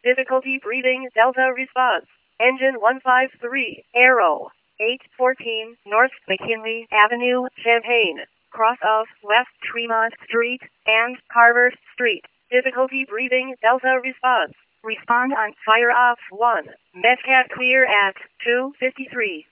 Difficulty breathing, Delta response. Engine 153, Aero. 814 North McKinley Avenue, Champaign. Cross of West Tremont Street and Carver Street. Difficulty breathing, Delta response. Respond on fire off 1. Metcat clear at 2:53.